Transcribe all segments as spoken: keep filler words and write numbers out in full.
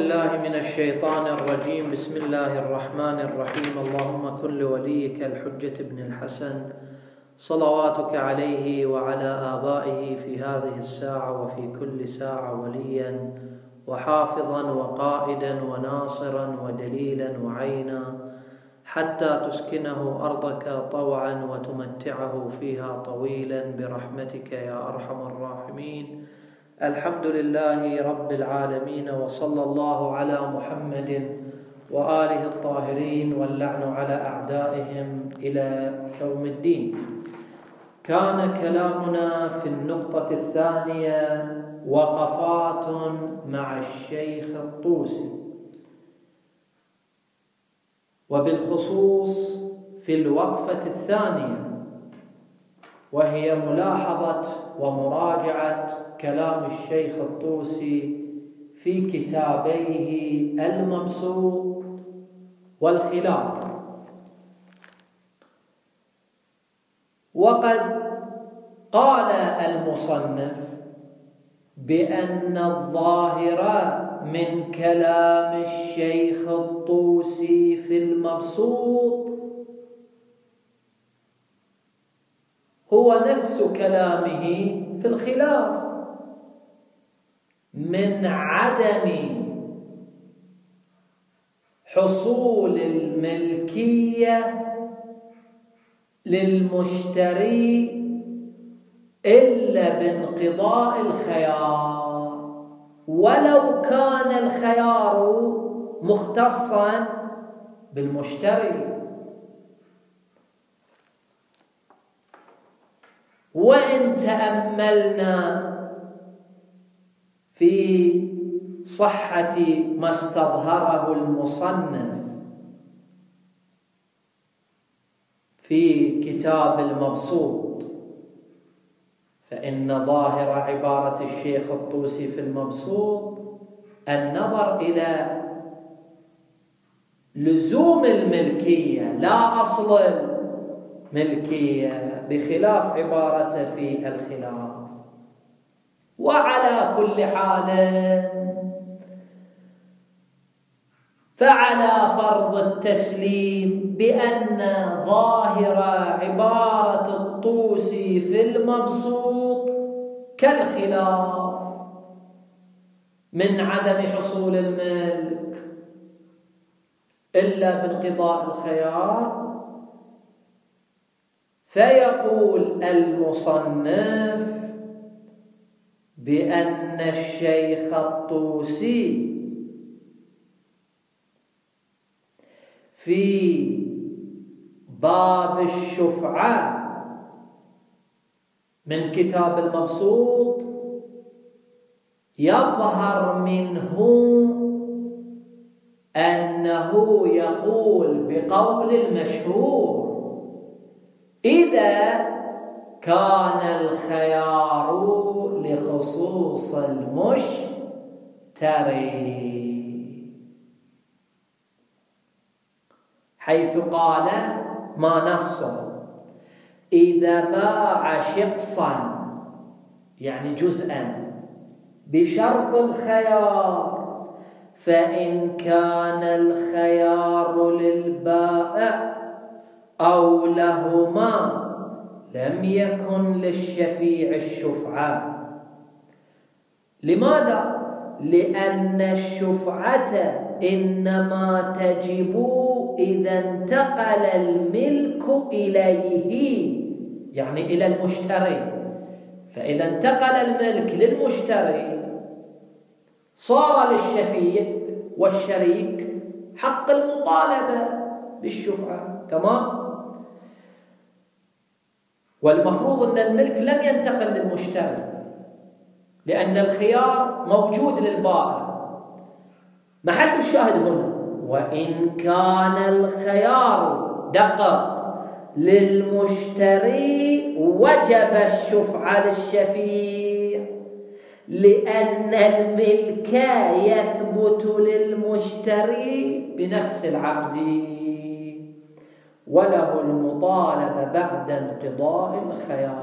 بالله من الشيطان الرجيم. بسم الله الرحمن الرحيم. اللهم كن لوليك الحجة بن الحسن صلواتك عليه وعلى آبائه في هذه الساعة وفي كل ساعة وليا وحافظا وقائدا وناصرا ودليلا وعينا، حتى تسكنه أرضك طوعا وتمتعه فيها طويلا برحمتك يا أرحم الراحمين. الحمد لله رب العالمين، وصلى الله على محمد وآله الطاهرين، واللعن على أعدائهم إلى يوم الدين. كان كلامنا في النقطة الثانية وقفات مع الشيخ الطوسي، وبالخصوص في الوقفة الثانية، وهي ملاحظة ومراجعة كلام الشيخ الطوسي في كتابيه المبسوط والخلاف. وقد قال المصنف بأن الظاهر من كلام الشيخ الطوسي في المبسوط هو نفس كلامه في الخلاف من عدم حصول الملكية للمشتري إلا بانقضاء الخيار، ولو كان الخيار مختصا بالمشتري. وإن تأملنا في صحة ما استظهره المصنف في كتاب المبسوط، فإن ظاهر عبارة الشيخ الطوسي في المبسوط النظر إلى لزوم الملكية لا أصل الملكية، بخلاف عبارته في الخلاف. وعلى كل حال فعلى فرض التسليم بأن ظاهر عبارة الطوسي في المبسوط كالخلاف من عدم حصول الملك إلا بانقضاء الخيار، فيقول المصنف بأن الشيخ الطوسي في باب الشفعة من كتاب المبسوط يظهر منه أنه يقول بقول المشهور: إذا كان الخيار لخصوص المشتري، حيث قال ما نص: إذا باع شقصا يعني جزءا بشرط الخيار، فإن كان الخيار للبائع أو لهما لم يكن للشفيع الشفعة. لماذا؟ لأن الشفعة إنما تجب إذا انتقل الملك إليه، يعني إلى المشتري. فإذا انتقل الملك للمشتري صار للشفيع والشريك حق المطالبة بالشفعة. تمام؟ والمفروض أن الملك لم ينتقل للمشتري، لأن الخيار موجود للبائع. محل الشاهد هنا: وإن كان الخيار دقق للمشتري وجب الشفعة للشفيع، لأن الملك يثبت للمشتري بنفس العقد، وله المطالبة بعد انقضاء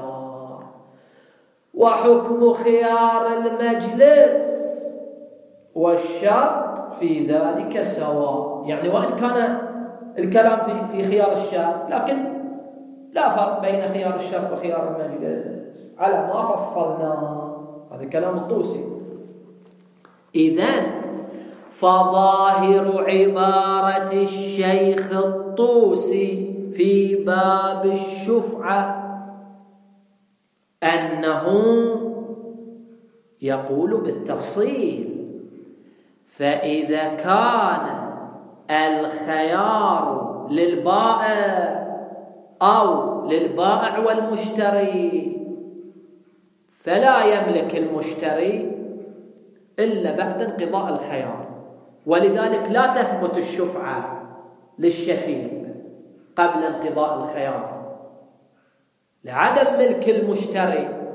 الخيار. وحكم خيار المجلس والشرط في ذلك سواء، يعني وإن كان الكلام في خيار الشرط لكن لا فرق بين خيار الشرط وخيار المجلس على ما فصلنا. هذا كلام الطوسي. إذن فظاهر عبارة الشيخ الطوسي في باب الشفعة أنه يقول بالتفصيل. فإذا كان الخيار للبائع أو للبائع والمشتري فلا يملك المشتري إلا بعد انقضاء الخيار، ولذلك لا تثبت الشفعة للشفيع قبل انقضاء الخيار لعدم ملك المشتري،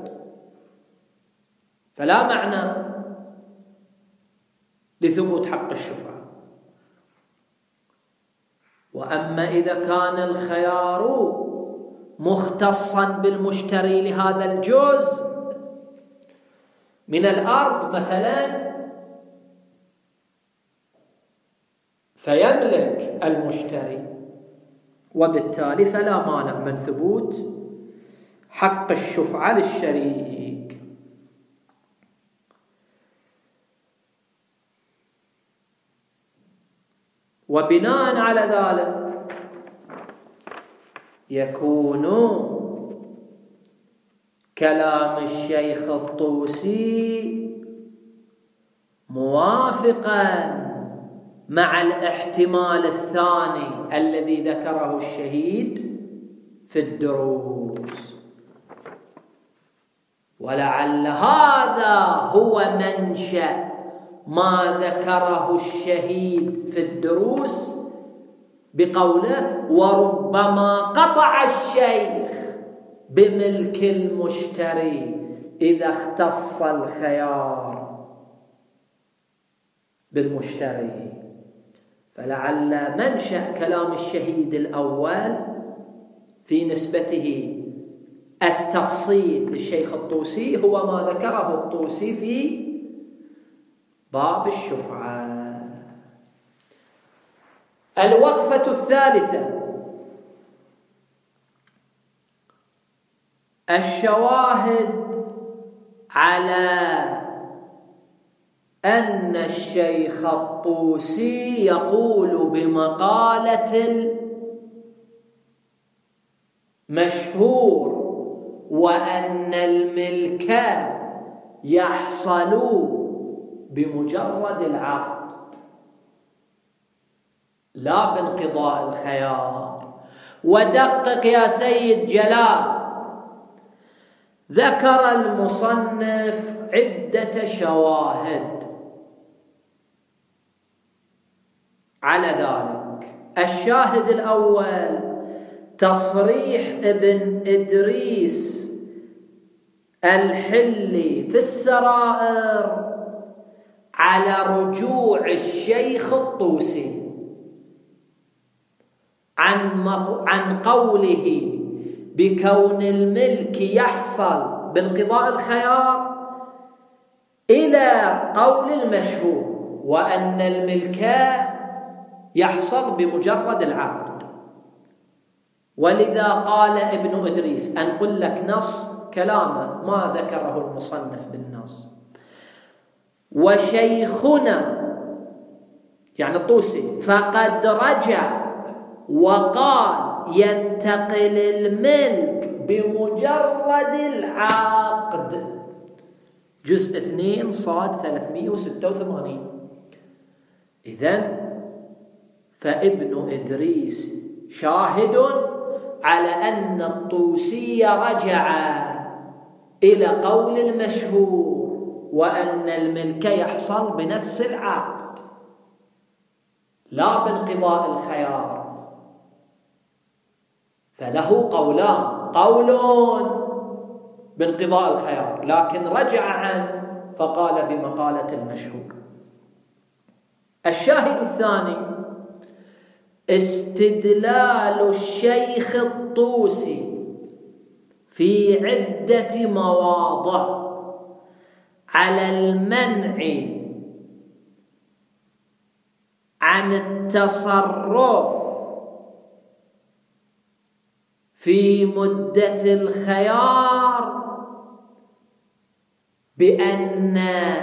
فلا معنى لثبوت حق الشفعة. وأما إذا كان الخيار مختصا بالمشتري لهذا الجزء من الأرض مثلا فيملك المشتري، وبالتالي فلا مانع من ثبوت حق الشفعة للشريك. وبناء على ذلك يكون كلام الشيخ الطوسي موافقا مع الاحتمال الثاني الذي ذكره الشهيد في الدروس، ولعل هذا هو منشأ ما ذكره الشهيد في الدروس بقوله وربما قطع الشيخ بملك المشتري إذا اختص الخيار بالمشتري. فلعل منشأ كلام الشهيد الأول في نسبته التفصيل للشيخ الطوسي هو ما ذكره الطوسي في باب الشفعة. الوقفة الثالثة الشواهد على أن الشيخ الطوسي يقول بمقالة المشهور وأن الملك يحصل بمجرد العقد لا بانقضاء الخيار. ودقق يا سيد جلال، ذكر المصنف عدة شواهد على ذلك. الشاهد الأول تصريح ابن إدريس الحلي في السرائر على رجوع الشيخ الطوسي عن عن قوله بكون الملك يحصل بانقضاء الخيار إلى قول المشهور وأن الملك يحصل بمجرد العقد. ولذا قال ابن إدريس، أنقل لك نص كلامه ما ذكره المصنف بالنص: وشيخنا يعني الطوسي فقد رجع وقال ينتقل الملك بمجرد العقد، جزء اثنين صاد ثلاثمائة وستة وثمانين. إذن فابن إدريس شاهد على أن الطوسي رجع إلى قول المشهور وأن الملك يحصل بنفس العقد لا بانقضاء الخيار. فله قولان: قول بانقضاء الخيار لكن رجع عنه فقال بمقالة المشهور. الشاهد الثاني استدلال الشيخ الطوسي في عدة مواضع على المنع عن التصرف في مدة الخيار بأن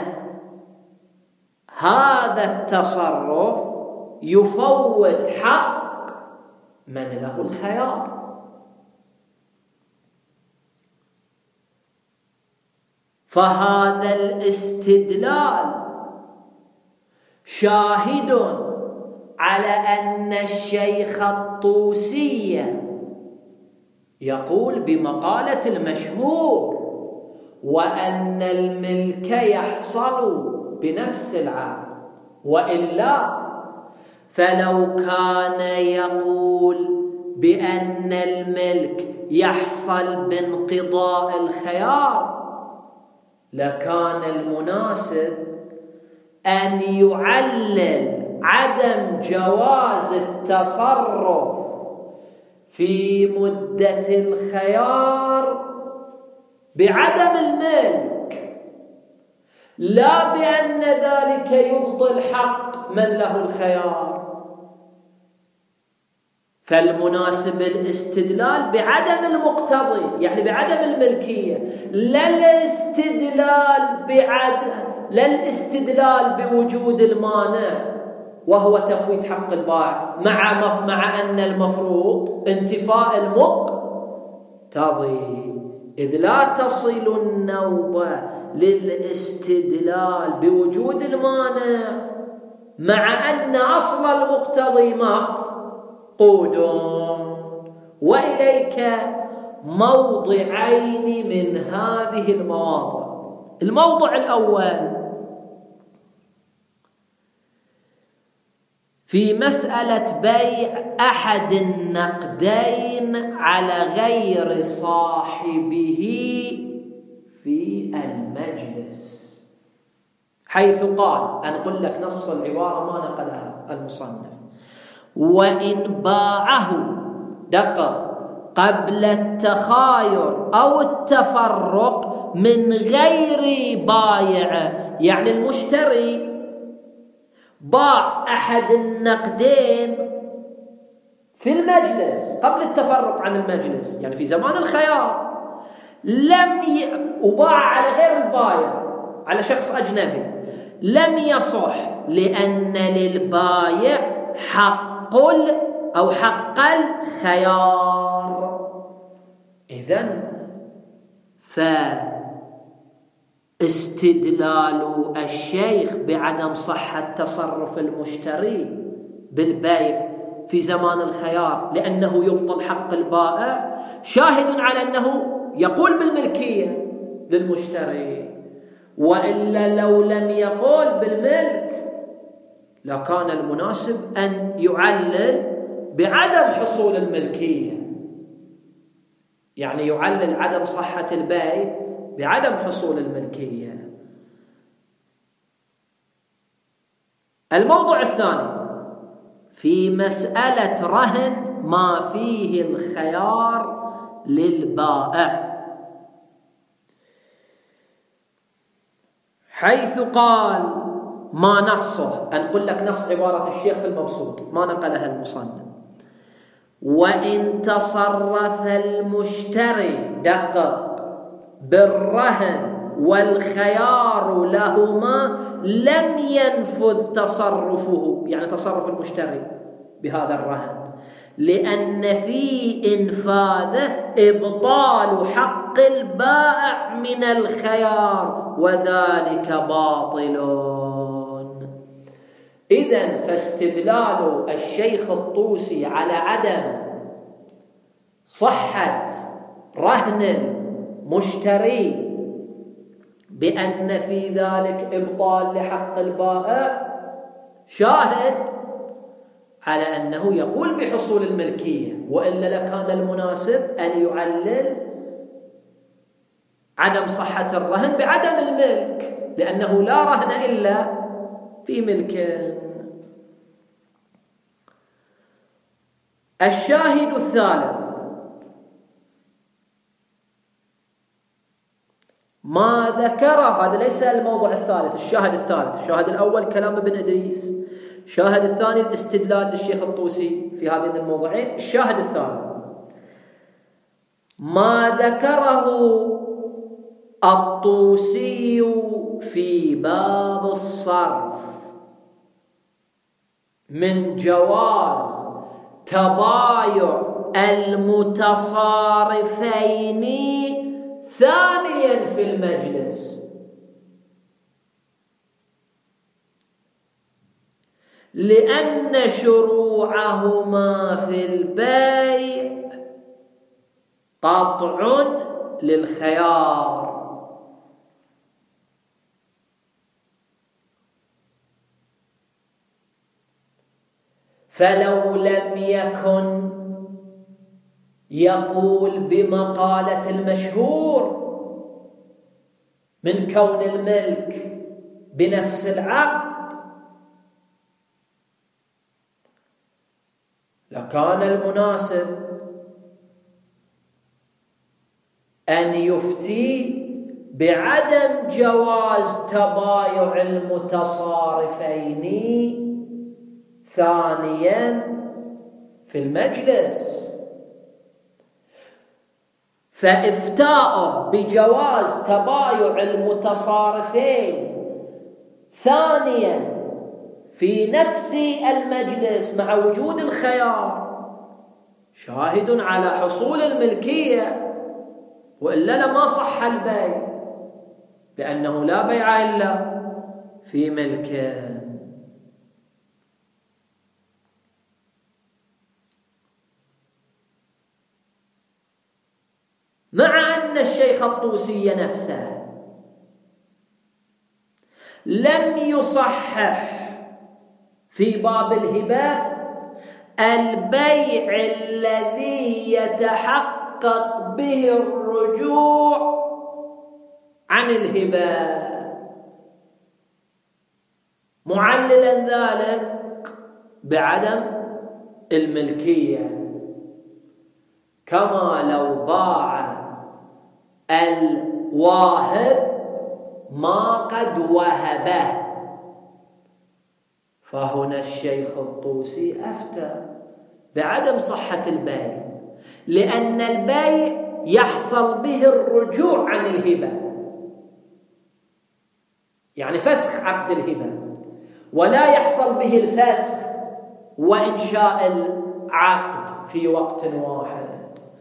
هذا التصرف يفوت حق من له الخيار. فهذا الاستدلال شاهد على أن الشيخ الطوسي يقول بمقالة المشهور وأن الملك يحصل بنفس العقد، وإلا فلو كان يقول بأن الملك يحصل بانقضاء الخيار لكان المناسب أن يعلل عدم جواز التصرف في مدة الخيار بعدم الملك، لا بأن ذلك يبطل حق من له الخيار. فالمناسب الاستدلال بعدم المقتضي، يعني بعدم الملكية، لا الاستدلال بعدم لا الاستدلال بوجود المانع وهو تفويت حق البائع، مع مع أن المفروض انتفاء المقتضي، إذ لا تصل النوبة للاستدلال بوجود المانع مع أن أصل المقتضي مفقود. وإليك موضعين من هذه المواضع. الموضع الأول في مسألة بيع أحد النقدين على غير صاحبه في المجلس، حيث قال، أنقل لك نص العبارة ما نقلها المصنف: وإن باعه دقق قبل التخاير أو التفرق من غير بايع، يعني المشتري باع أحد النقدين في المجلس قبل التفرق عن المجلس، يعني في زمان الخيار، لم ي... وباع على غير البايع، على شخص أجنبي، لم يصح لأن للبايع حق أو حق الخيار. إذن فاستدلال الشيخ بعدم صحة تصرف المشتري بالبيع في زمان الخيار لأنه يبطل حق البائع شاهد على أنه يقول بالملكية للمشتري، وإلا لو لم يقول بالملك لكان المناسب أن يعلل بعدم حصول الملكية، يعني يعلل عدم صحة البيع بعدم حصول الملكية. الموضوع الثاني في مسألة رهن ما فيه الخيار للبائع، حيث قال ما نصه، أنقل لك نص عبارة الشيخ في المبسوط ما نقلها المصنف: وإن تصرف المشتري دقق بالرهن والخيار لهما لم ينفذ تصرفه، يعني تصرف المشتري بهذا الرهن، لأن في إنفاذه إبطال حق البائع من الخيار وذلك باطل. إذن فاستدلال الشيخ الطوسي على عدم صحة رهن مشتري بأن في ذلك إبطال لحق البائع شاهد على أنه يقول بحصول الملكية، وإلا لكان المناسب أن يعلل عدم صحة الرهن بعدم الملك، لأنه لا رهن إلا في ملكه. الشاهد الثالث ما ذكره، هذا ليس الموضوع الثالث، الشاهد الثالث، الشاهد الأول كلام ابن إدريس، الشاهد الثاني الاستدلال للشيخ الطوسي في هذين الموضوعين. الشاهد الثاني ما ذكره الطوسي في باب الصرف من جواز تبايع المتصارفين ثانيا في المجلس، لأن شروعهما في البيع قطع للخيار، فلو لم يكن يقول بمقالة المشهور من كون الملك بنفس العقد لكان المناسب أن يفتي بعدم جواز تبايع المتصارفين ثانيا في المجلس، فإفتاءه بجواز تبايع المتصارفين ثانيا في نفس المجلس مع وجود الخيار شاهد على حصول الملكية، وإلا لما صح البيع، لأنه لا بيع إلا في ملكه. مع أن الشيخ الطوسي نفسه لم يصحح في باب الهبة البيع الذي يتحقق به الرجوع عن الهبة، معللا ذلك بعدم الملكية، كما لو باع الواهب ما قد وهبه. فهنا الشيخ الطوسي أفتى بعدم صحة البيع، لأن البيع يحصل به الرجوع عن الهبة، يعني فسخ عقد الهبة، ولا يحصل به الفسخ وإنشاء العقد في وقت واحد.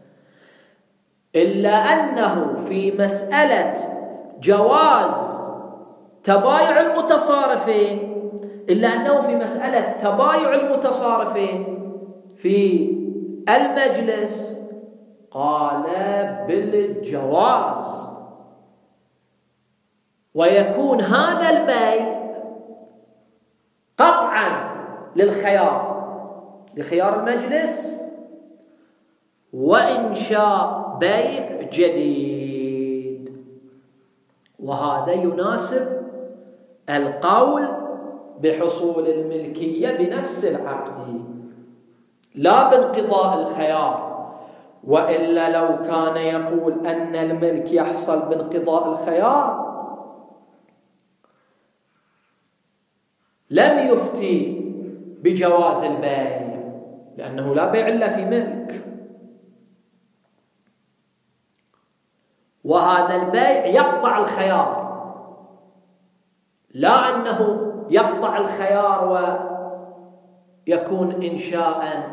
إلا أنه في مسألة جواز تبايع المتصارفين إلا أنه في مسألة تبايع المتصارفين في المجلس قال بالجواز، ويكون هذا البيع قطعا للخيار، لخيار المجلس وإنشاء بيع جديد. وهذا يناسب القول بحصول الملكية بنفس العقد لا بانقضاء الخيار، وإلا لو كان يقول أن الملك يحصل بانقضاء الخيار لم يفتي بجواز البيع، لأنه لا بيع إلا في ملك، وهذا البيع يقطع الخيار، لا أنه يقطع الخيار ويكون إنشاء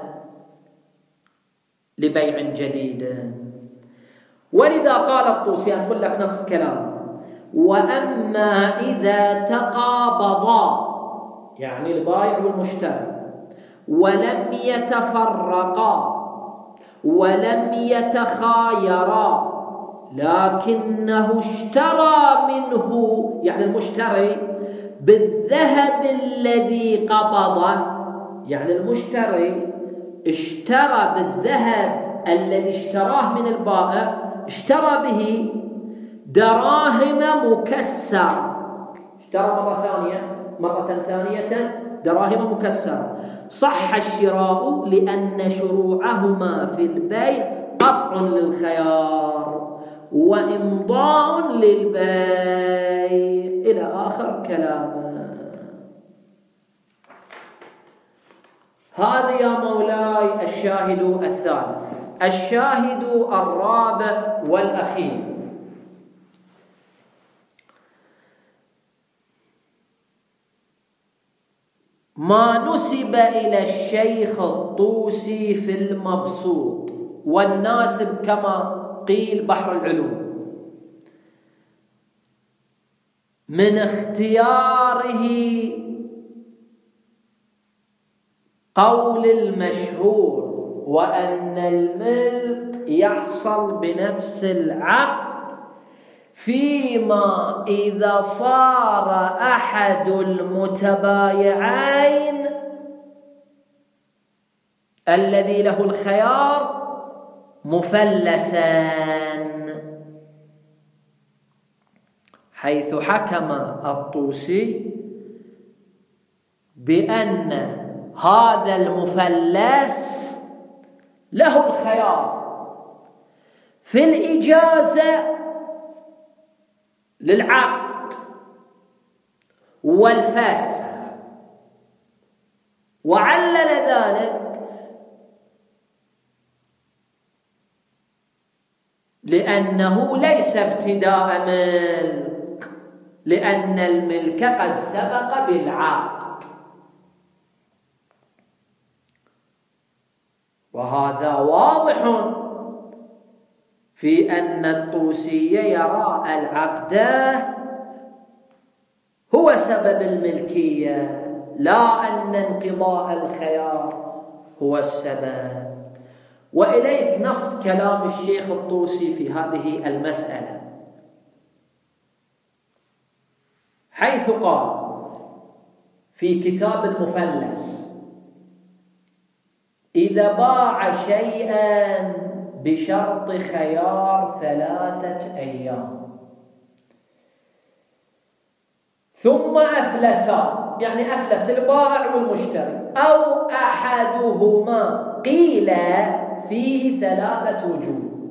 لبيع جديد. ولذا قال الطوسي، أقول لك نص كلام: وأما إذا تقابضا، يعني البائع والمشتري، ولم يتفرقا ولم يتخايرا، لكنه اشترى منه، يعني المشتري، بالذهب الذي قبضه، يعني المشتري اشترى بالذهب الذي اشتراه من البائع، اشترى به دراهم مكسرة، اشترى مرة ثانية مرة ثانية دراهم مكسرة، صح الشراء لأن شروعهما في البيع قطع للخيار وإمضاء للبيع، إلى آخر كلامه. هذا يا مولاي الشاهد الثالث. الشاهد الرابع والأخير: ما نسب إلى الشيخ الطوسي في المبسوط، والناسب كما قيل بحر العلوم، من اختياره قول المشهور وأن الملك يحصل بنفس العقد، فيما إذا صار أحد المتبايعين الذي له الخيار مفلسا، حيث حكم الطوسي بأن هذا المفلس له الخيار في الإجازة للعقد والفسخ، وعلل ذلك لأنه ليس ابتداء ملك، لأن الملك قد سبق بالعقد. وهذا واضح في أن الطوسي يرى العقد هو سبب الملكية، لا أن انقضاء الخيار هو السبب. وإليك نص كلام الشيخ الطوسي في هذه المسألة، حيث قال في كتاب المفلس: إذا باع شيئا بشرط خيار ثلاثة أيام ثم أفلسا، يعني أفلس البائع والمشتري، أو أحدهما، قيل فيه ثلاثة وجوه: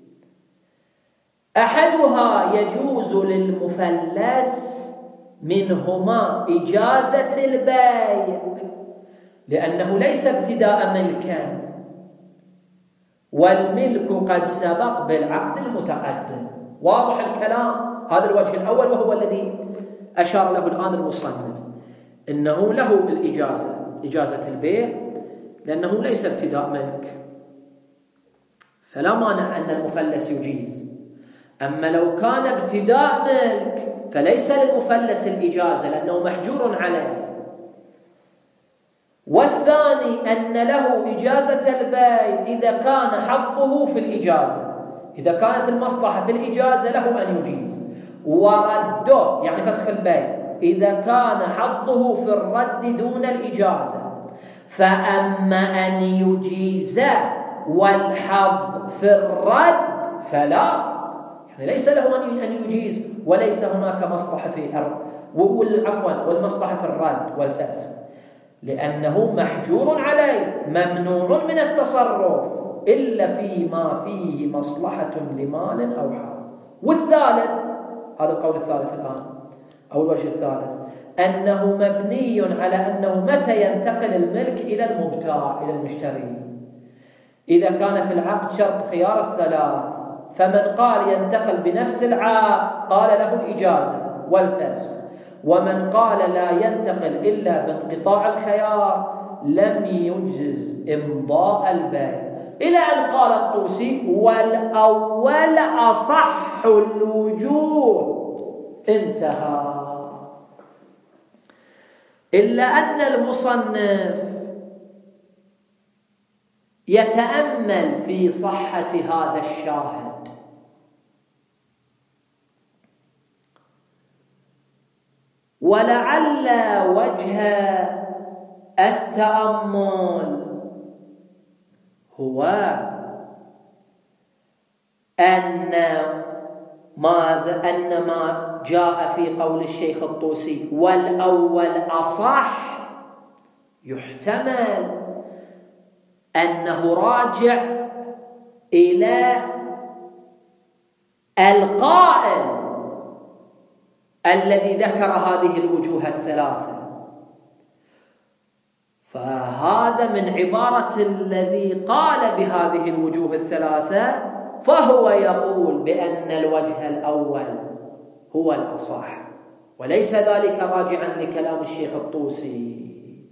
أحدها يجوز للمفلس منهما إجازة البيع لأنه ليس ابتداء ملكا، والملك قد سبق بالعقد المتقدم. واضح الكلام؟ هذا الوجه الأول، وهو الذي أشار له الآن المصنف، إنه له الإجازة، إجازة البيع، لأنه ليس ابتداء ملك، فلا مانع أن المفلس يجيز. أما لو كان ابتداء ملك فليس للمفلس الإجازة لأنه محجور عليه. والثاني أن له إجازة البيع إذا كان حظه في الإجازة، إذا كانت المصلحة في الإجازة له أن يجيز، ورده يعني فسخ البيع إذا كان حظه في الرد دون الإجازة. فأما أن يجيز والحظ في الرد فلا، يعني ليس له أن يجيز وليس هناك مصلحة في عفوا والمصلحة في الرد والفسخ، لأنه محجور عليه، ممنوع من التصرف إلا فيما فيه مصلحة لمال أو حظ. والثالث، هذا القول الثالث الآن أو الوجه الثالث، أنه مبني على أنه متى ينتقل الملك إلى المبتاع إلى المشتري. إذا كان في العقد شرط خيار الثلاث، فمن قال ينتقل بنفس العقد قال له الإجازة والفسخ، ومن قال لا ينتقل إلا بانقطاع الخيار لم يجز إمضاء البيع. إلى أن قال الطوسي: والأول أصح الوجوه. انتهى. إلا أن المصنف يتأمل في صحة هذا الشاهد، ولعل وجه التأمل هو أن ما أن ما جاء في قول الشيخ الطوسي والأول أصح، يحتمل أنه راجع إلى القائل الذي ذكر هذه الوجوه الثلاثة. فهذا فهذا من عبارة الذي قال بهذه الوجوه الثلاثة، فهو يقول بأن الوجه الأول هو الأصح، وليس ذلك راجعا لكلام الشيخ الطوسي.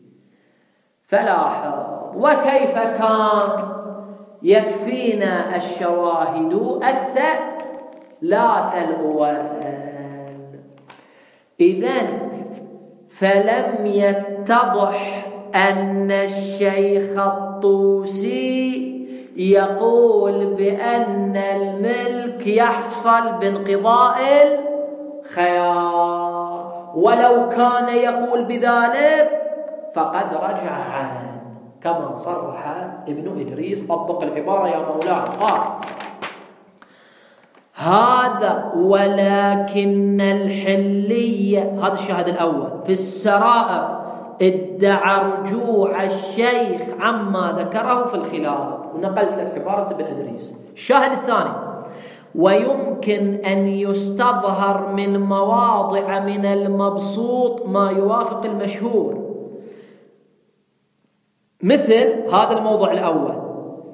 فلاحظ وكيف كان يكفينا الشواهد الثلاث الأول. إذن فلم يتضح أن الشيخ الطوسي يقول بأن الملك يحصل بانقضاء الخيار، ولو كان يقول بذلك فقد رجع عنه كما صرح ابن إدريس. طبق العبارة يا مولانا. قال هذا ولكن الحلية، هذا الشاهد الأول، في السرائر ادعى رجوع الشيخ عما ذكره في الخلاف، ونقلت لك عبارة ابن إدريس. الشاهد الثاني، ويمكن أن يستظهر من مواضع من المبسوط ما يوافق المشهور، مثل هذا الموضوع الأول،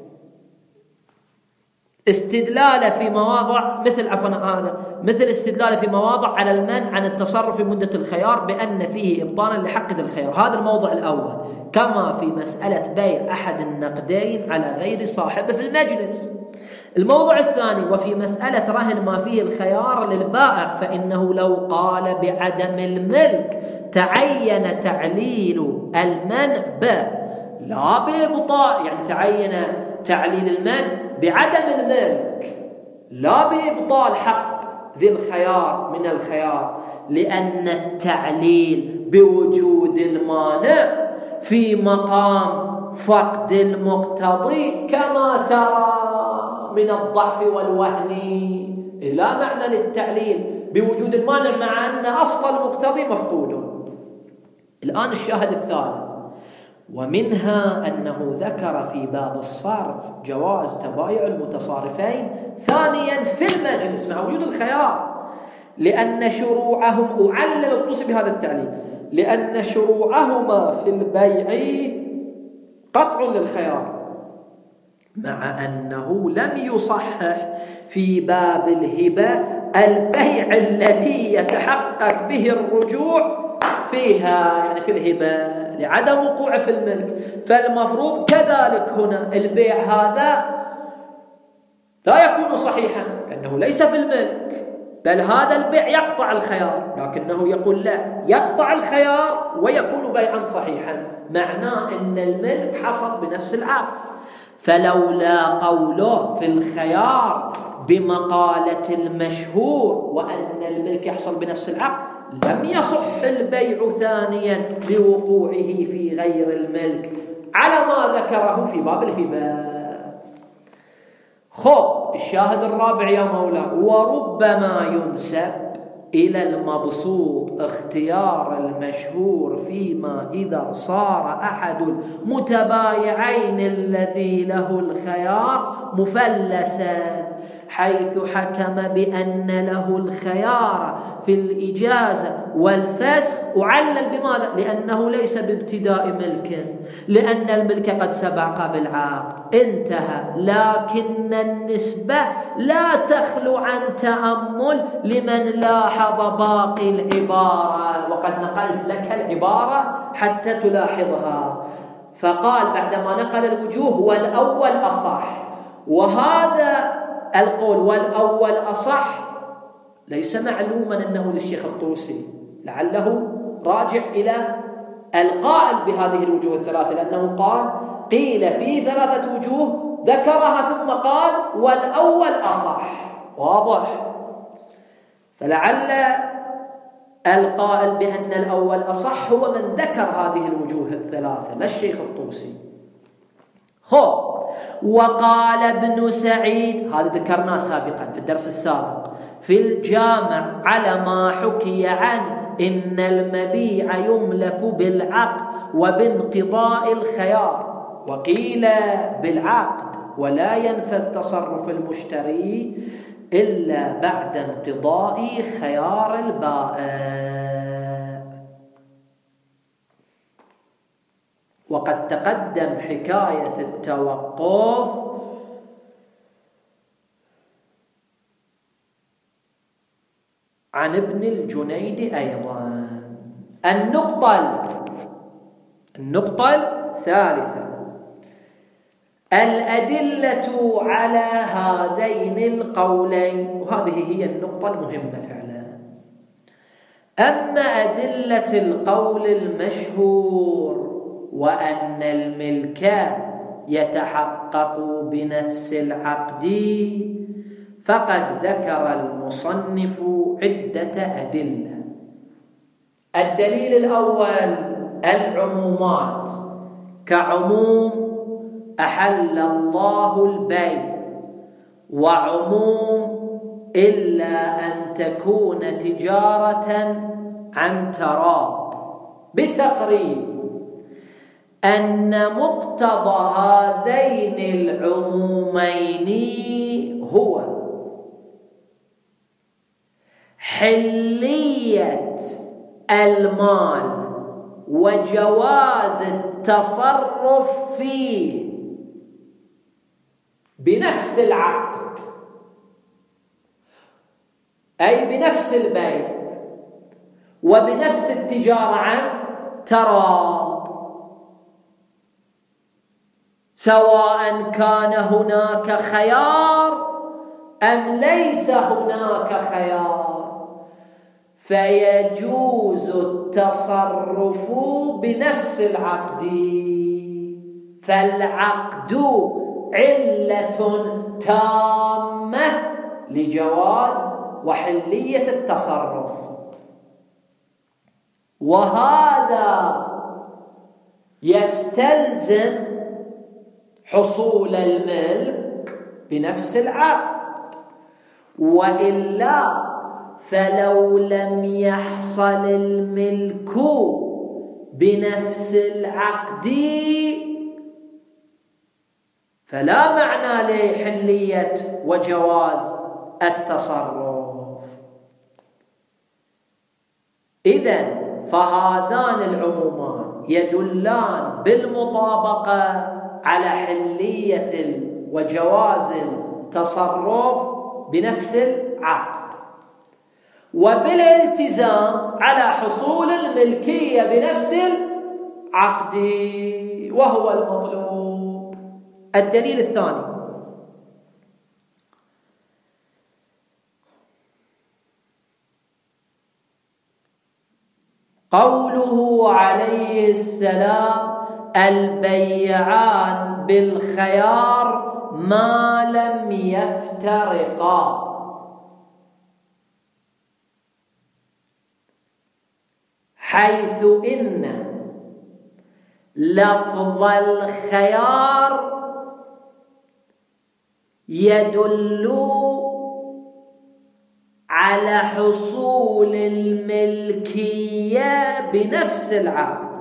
استدلال في مواضع مثل عفوا هذا مثل استدلال في مواضع على المنع عن التصرف في مدة الخيار بأن فيه إبطالا لحق ذي الخيار. هذا الموضوع الأول، كما في مسألة بيع أحد النقدين على غير صاحبه في المجلس. الموضوع الثاني، وفي مسألة رهن ما فيه الخيار للبائع، فإنه لو قال بعدم الملك تعين تعليل المنع به لا بإبطال، يعني تعين تعليل المنع بعدم الملك لا بإبطال حق ذي الخيار من الخيار، لأن التعليل بوجود المانع في مقام فقد المقتضي كما ترى من الضعف والوهن، إذ لا معنى للتعليل بوجود المانع مع أن أصل المقتضي مفقود. الآن الشاهد الثالث، ومنها أنه ذكر في باب الصرف جواز تبايع المتصارفين ثانيا في المجلس مع وجود الخيار، لأن شروعهم، أعلل الطوسي بهذا التعليل، لأن شروعهما في البيع قطع للخيار، مع أنه لم يصحح في باب الهبة البيع الذي يتحقق به الرجوع فيها، يعني في الهبة لعدم وقوعه في الملك. فالمفروض كذلك هنا البيع هذا لا يكون صحيحا لأنه ليس في الملك، بل هذا البيع يقطع الخيار، لكنه يقول لا، يقطع الخيار ويكون بيعا صحيحا، معناه أن الملك حصل بنفس العقد. فلولا قوله في الخيار بمقالة المشهور وأن الملك يحصل بنفس العقد لم يصح البيع ثانيا لوقوعه في غير الملك على ما ذكره في باب الهبة. خب الشاهد الرابع يا مولا، وربما ينسب إلى المبسوط اختيار المشهور فيما إذا صار أحد المتبايعين الذي له الخيار مفلسا، حيث حكم بأن له الخيار في الإجازة والفسخ. أعلل بماذا؟ لأنه ليس بابتداء ملك، لأن الملك قد سبق بالعقد انتهى، لكن النسبة لا تخلو عن تأمل لمن لاحظ باقي العبارة، وقد نقلت لك العبارة حتى تلاحظها. فقال بعدما نقل الوجوه والأول أصح، وهذا القول والأول أصح ليس معلوما أنه للشيخ الطوسي، لعله راجع إلى القائل بهذه الوجوه الثلاثة، لأنه قال قيل في ثلاثة وجوه ذكرها ثم قال والأول أصح، واضح. فلعل القائل بأن الأول أصح هو من ذكر هذه الوجوه الثلاثة، لا الشيخ الطوسي. خب وقال ابن سعيد، هذا ذكرناه سابقا في الدرس السابق، في الجامع على ما حكي عنه إن المبيع يملك بالعقد وبانقضاء الخيار، وقيل بالعقد ولا ينفذ تصرف المشتري إلا بعد انقضاء خيار البائع. وقد تقدم حكاية التوقف عن ابن الجنيد أيضا. النقطة النقطة الثالثة: الأدلة على هذين القولين، وهذه هي النقطة المهمة فعلا. أما أدلة القول المشهور وأن الملك يتحقق بنفس العقد، فقد ذكر المصنف عدة أدلة. الدليل الأول العمومات، كعموم أحل الله البيع، وعموم إلا أن تكون تجارة عن تراض، بتقريب أن مقتضى هذين العمومين هو حلية المال وجواز التصرف فيه بنفس العقد، أي بنفس البيع وبنفس التجارة عن تراض، سواء كان هناك خيار أم ليس هناك خيار، فيجوز التصرف بنفس العقد. فالعقد علة تامة لجواز وحلية التصرف، وهذا يستلزم حصول الملك بنفس العقد، وإلا فلو لم يحصل الملك بنفس العقد فلا معنى لحلية وجواز التصرف. إذن فهذان العمومان يدلان بالمطابقة على حلية وجواز التصرف بنفس العقد، وبالالتزام على حصول الملكية بنفس العقد، وهو المطلوب. الدليل الثاني: قوله عليه السلام: البيعان بالخيار ما لم يفترقا، حيث إن لفظ الخيار يدل على حصول الملكية بنفس العقد،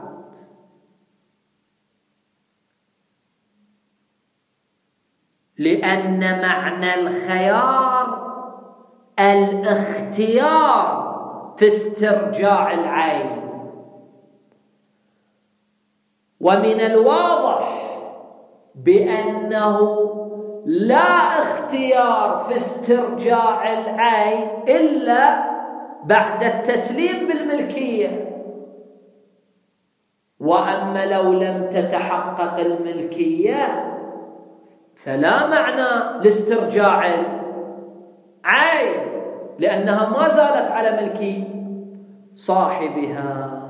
لأن معنى الخيار الاختيار في استرجاع العين، ومن الواضح بأنه لا اختيار في استرجاع العين إلا بعد التسليم بالملكية، وأما لو لم تتحقق الملكية فلا معنى لاسترجاع العين، لأنها ما زالت على ملك صاحبها.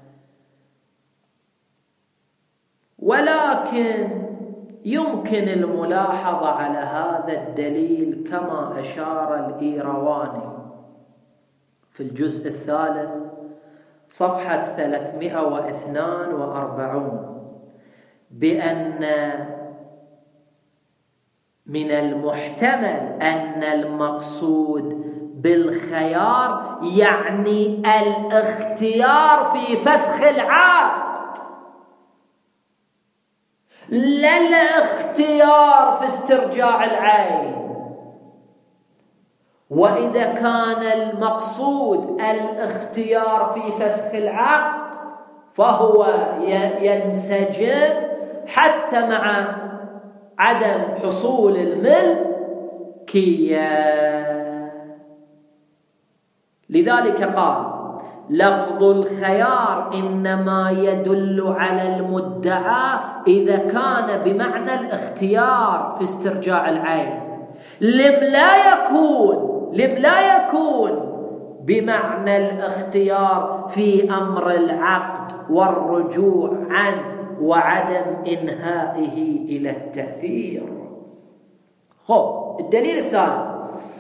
ولكن يمكن الملاحظة على هذا الدليل كما أشار الإيرواني في الجزء الثالث صفحة ثلاثمائة واثنين وأربعين، بأن من المحتمل أن المقصود بالخيار يعني الاختيار في فسخ العقد، لا الاختيار في استرجاع العين. وإذا كان المقصود الاختيار في فسخ العقد فهو ينسجم حتى مع عدم حصول الملكية. لذلك قال لفظ الخيار إنما يدل على المدعى إذا كان بمعنى الاختيار في استرجاع العين، لم لا يكون لم لا يكون بمعنى الاختيار في أمر العقد والرجوع عنه وعدم إنهائه إلى التأثير. خب الدليل الثالث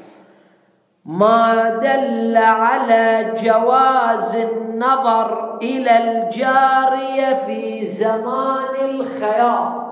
ما دل على جواز النظر إلى الجارية في زمان الخيار،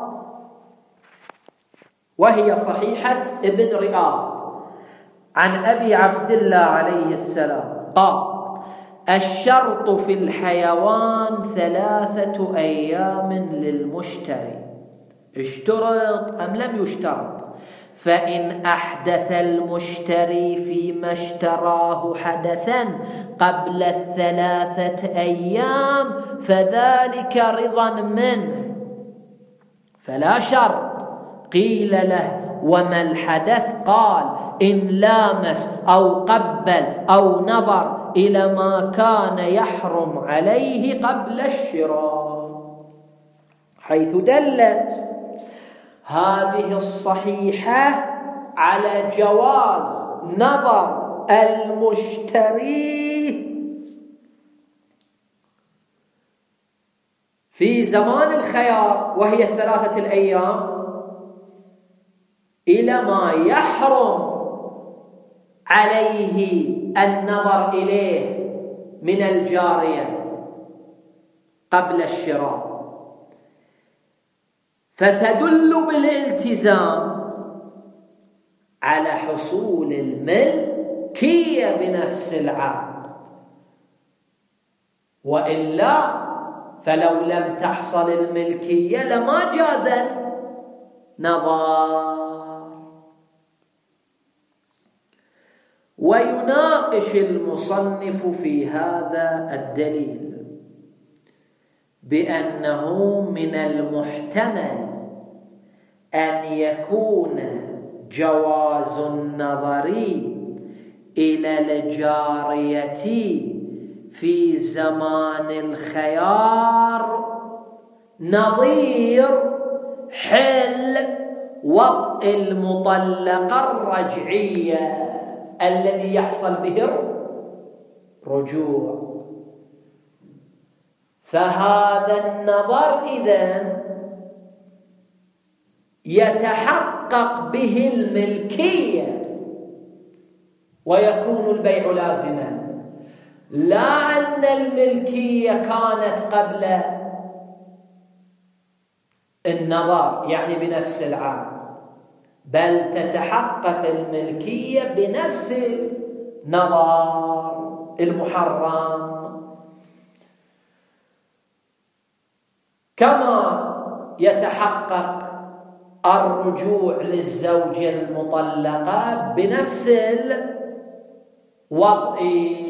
وهي صحيحة ابن رئاب عن أبي عبد الله عليه السلام قال الشرط في الحيوان ثلاثة أيام للمشتري، اشترط أم لم يشترط؟ فإن أحدث المشتري فيما اشتراه حدثا قبل الثلاثة أيام فذلك رضا منه فلا شرط. قيل له وما الحدث؟ قال إن لامس أو قبل أو نظر إلى ما كان يحرم عليه قبل الشراء، حيث دلت هذه الصحيحة على جواز نظر المشتري في زمان الخيار وهي الثلاثة الأيام إلى ما يحرم عليه النظر إليه من الجارية قبل الشراء، فتدل بالالتزام على حصول الملكية بنفس العقد، وإلا فلو لم تحصل الملكية لما جاز النظر. ويناقش المصنف في هذا الدليل بأنه من المحتمل أن يكون جواز النظر إلى الجارية في زمان الخيار نظير حل وطء المطلقة الرجعية الذي يحصل به الرجوع، فهذا النظر إذن يتحقق به الملكية ويكون البيع لازما، لا أن الملكية كانت قبل النظر يعني بنفس العام، بل تتحقق الملكية بنفس النظر المحرم، كما يتحقق الرجوع للزوجة المطلقة بنفس الوضع.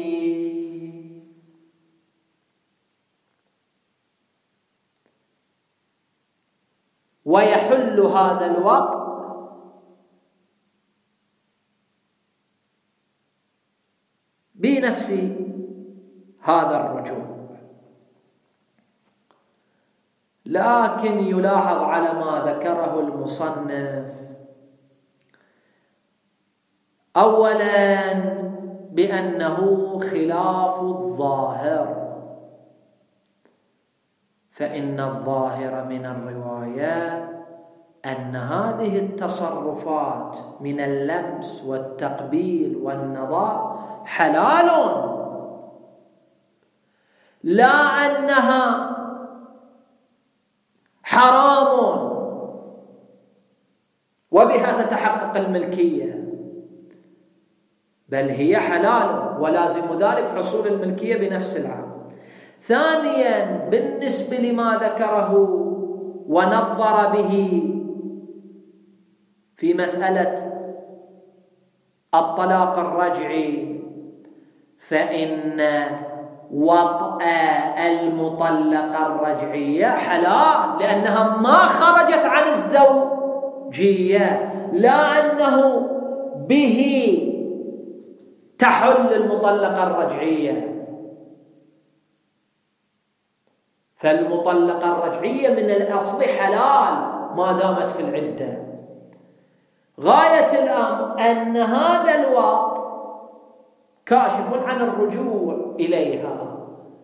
ويحل هذا الوضع بنفس هذا الرجوع. لكن يلاحظ على ما ذكره المصنف أولا بأنه خلاف الظاهر، فإن الظاهر من الروايات أن هذه التصرفات من اللمس والتقبيل والنظر حلال، لا أنها حرام وبها تتحقق الملكية، بل هي حلال ولازم ذلك حصول الملكية بنفس العام. ثانيا بالنسبة لما ذكره ونظر به في مسألة الطلاق الرجعي، فإن وطأ المطلقة الرجعية حلال، لأنها ما خرجت عن الزوجية، لا أنه به تحل المطلقة الرجعية. فالمطلقة الرجعية من الأصل حلال ما دامت في العدة. غاية الأمر أن هذا الوقت كاشف عن الرجوع إليها.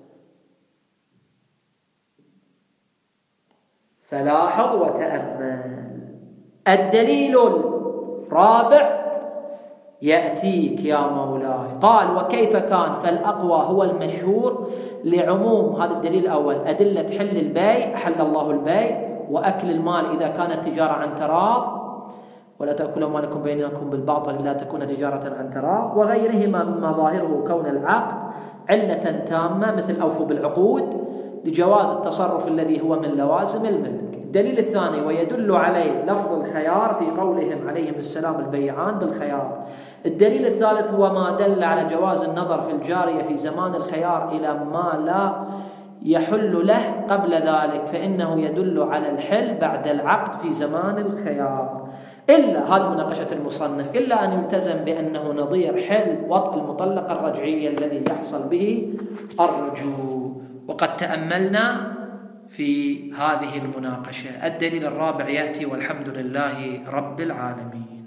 فلاحظ وتأمل. الدليل الرابع يأتيك يا مولاي. قال: وكيف كان؟ فالأقوى هو المشهور لعموم هذا الدليل الأول: أدلة حل البيع، حل الله البيع وأكل المال إذا كانت تجارة عن تراض، ولا تأكلوا أموالكم بينكم بالباطل لا تكون تجارة عن تراض، وغيرهما مما ظاهره كون العقد علة تامة مثل أوفوا بالعقود لجواز التصرف الذي هو من لوازم الملك. الدليل الثاني: ويدل عليه لفظ الخيار في قولهم عليهم السلام البيعان بالخيار. الدليل الثالث هو ما دل على جواز النظر في الجارية في زمان الخيار إلى ما لا يحل له قبل ذلك، فإنه يدل على الحل بعد العقد في زمان الخيار. إلا هذه مناقشة المصنف، إلا أن يلتزم بأنه نظير حل وطء المطلقة الرجعية الذي يحصل به الرجوع. وقد تأملنا في هذه المناقشة. الدليل الرابع يأتي، والحمد لله رب العالمين.